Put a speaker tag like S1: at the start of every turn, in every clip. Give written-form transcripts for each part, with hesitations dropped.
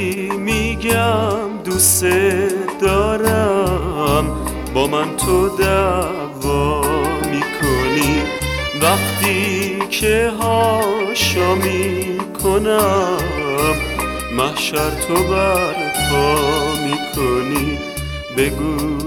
S1: وقتی میگم دوست دارم با من تو دعوا میکنی، وقتی که هاشا میکنم محشر تو برپا میکنی. بگو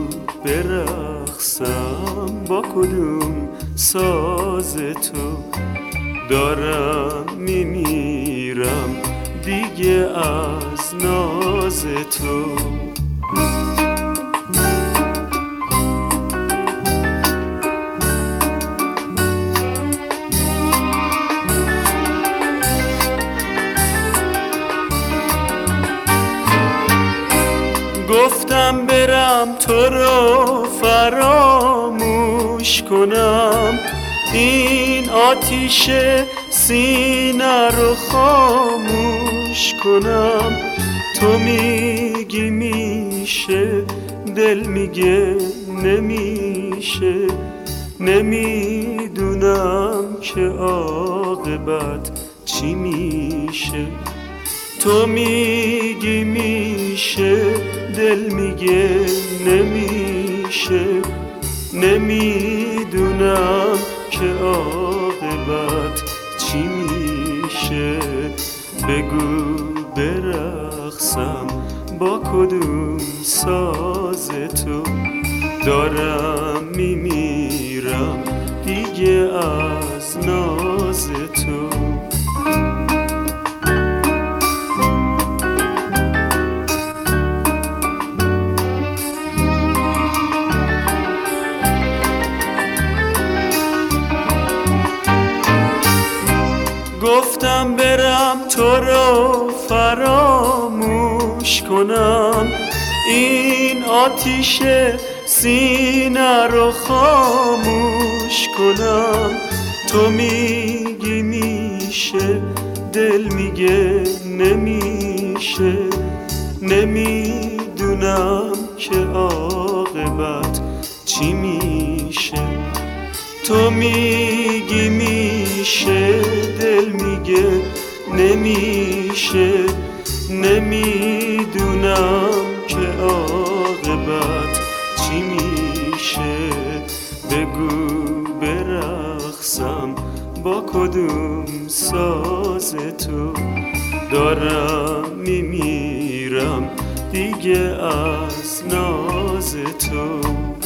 S1: برقصم با کدوم ساز تو، دارم میمیرم دیگه از ناز تو. گفتم برم تو رو فراموش کنم، این آتیش سینه رو خاموش کنم. تو میگی میشه، دل میگه نمیشه، نمیدونم که عاقبت چی میشه. تو میگی میشه، دل میگه نمیشه، نمیدونم که عاقبت چی میشه. بگو برقصم با کدوم ساز تو، دارم میمیرم دیگه از ناز تو. گفتم برم تو رو فراموش کنم، این آتیش سینه رو خاموش کنم. تو میگی میشه، دل میگه نمیشه، نمیدونم که عاقبت چی میشه. تو میگی میشه، دل میگه نمیشه، نمیدونم که عاقبت چی میشه. بگو برقصم با کدوم ساز تو، دارم میمیرم دیگه از ناز تو.